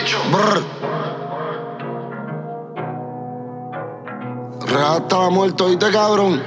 Brr. Real estaba muerto, ¿oíste, cabrón?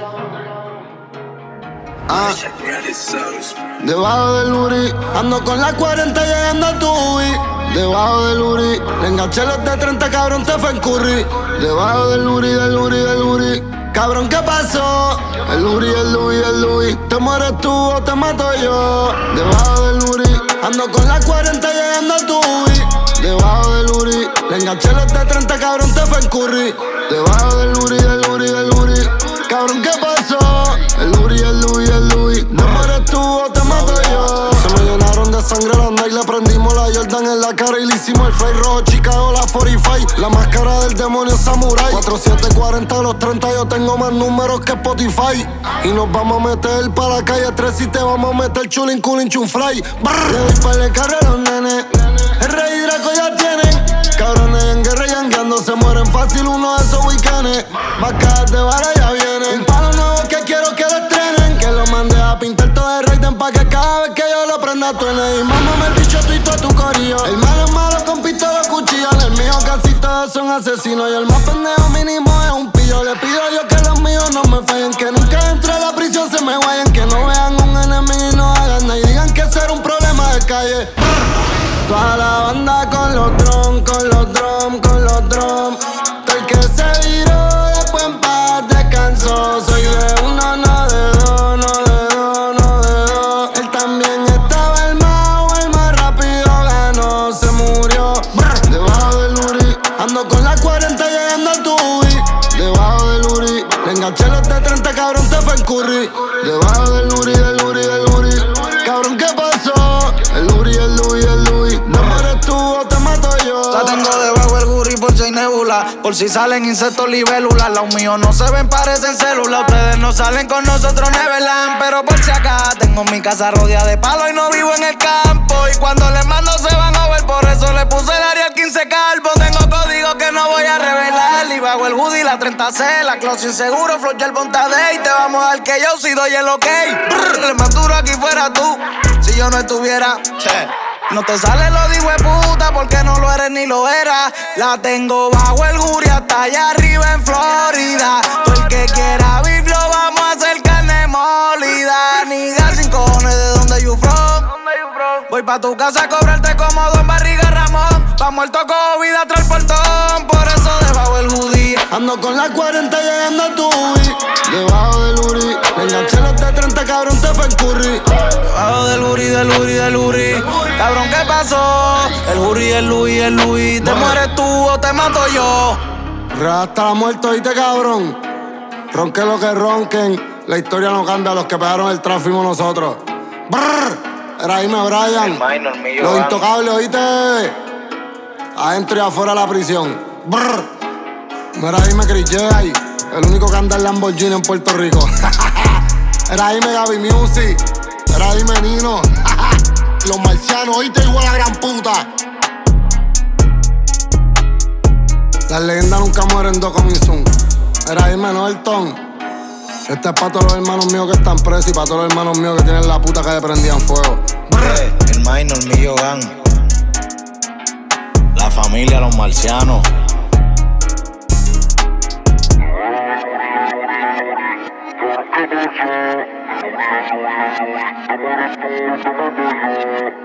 Debajo del Uri, ando con la 40 llegando a tu Ubi. Debajo del Uri, le enganché los de 30, cabrón, te fue en curry. Debajo del Uri, del Uri, del Uri. Cabrón, ¿qué pasó? El Uri, el Louis, el Louis. ¿Te mueres tú o te mato yo? Debajo del Uri, ando con la 40 llegando a tu Ubi. Debajo del Uri, le enganché los de 30, cabrón, te fue en curry. Debajo del Uri, del Uri, del Uri. Cabrón, ¿qué pasó? El Uri, el Louis, el Louis. ¿Te mueres tú o te mato yo? Se me llenaron de sangre las Nike, le prendimos la Jordan en la cara y le hicimos el fly rojo, Chicago, la 45. La máscara del demonio samurai. 4740 los 30, yo tengo más números que Spotify. Y nos vamos a meter pa' la calle 3 y te vamos a meter chulin, culin, chunfly. Le doy par de carro a los nenes. El rey y Draco ya tienen. Cabrones en guerra yangueando, se mueren fácil uno de esos weekendes. Vacas de vara ya vienen. Un palo nuevo que quiero que lo estrenen. Que lo mande a pintar todo de Raiden pa' que cada vez que yo lo prenda truene. Y mámame el bicho tú y todo tu corillo. El malo es malo con pistola cuchillo. El mío casi todos son asesinos. Y el más pendejo mínimo es un pillo. Le pido a Dios que los míos no me fallen. Que nunca entre a la prisión se me vayan. Que no vean un enemigo y no hagan nada. Y digan que ser un problema de calle. Toda la banda con los drums, con los drums, con los drums. Todo el que se viró después en paz descansó. Soy de uno, no de dos, no de dos, no de dos. Él también estaba el más rápido ganó, se murió. Debajo del Uri, ando con la 40 llegando a tu Ubi. Debajo del Uri, le enganché los de 30, cabrón, te fue en curry. Debajo del Uri, del Uri, del Uri. Cabrón, ¿qué pasó? El Uri, el Louis, el Louis. ¿No mueres tú o te mato yo? La tengo debajo el Guri por si hay nebula. Por si salen insectos libélulas. Los míos no se ven, parecen células. Ustedes no salen con nosotros, Neverland. Pero por si acá tengo mi casa rodeada de palos y no vivo en el campo. Y cuando les mando se van a ver. Por eso le puse el área 15 calvo. Tengo código que no voy a revelar. Y bajo el hoodie, la 30C, la close inseguro, flow el Bontadé. Y te vamos a dar que yo si doy el ok. El más duro aquí fuera tú. Si yo no estuviera, no te sale lo digo de puta porque no lo eres ni lo eras. La tengo bajo el Guri hasta allá arriba en Florida. Todo el que quiera beef lo vamos a hacer carne molida. Niga sin cojones de donde you from. Voy pa' tu casa a cobrarte como Don Barriga Ramón. Pa' muerto COVID atrás el portón. Por eso debajo el hoodie ando con la 40 llegando a tu Ubi. Debajo del Uri, le enganché los de 30, cabrón, te fue en curry. Debajo del Uri, del Uri, del Uri. Cabrón, ¿qué pasó? El Uri, el Louis, el Louis. ¿Te mueres tú o te mato yo? Hasta la muerte, oíste, cabrón. Ronque lo que ronquen. La historia no cambia, los que pegaron el trap fuimos nosotros. Brrr. Era Jaime Bryan. Los intocables, oíste. Adentro y afuera de la prisión. Brrr. Mira Jaime Chris J, el único que anda en Lamborghini en Puerto Rico. Era Jaime Gaby Music. Era Jaime Nino. Los marcianos, oíste, igual a la gran puta. Las leyendas nunca mueren, dos coming soon. Era Jaime Norton. Este es para todos los hermanos míos que están presos y para todos los hermanos míos que tienen la puta que le prendían fuego. El minor mío gang. La familia, los marcianos. I'm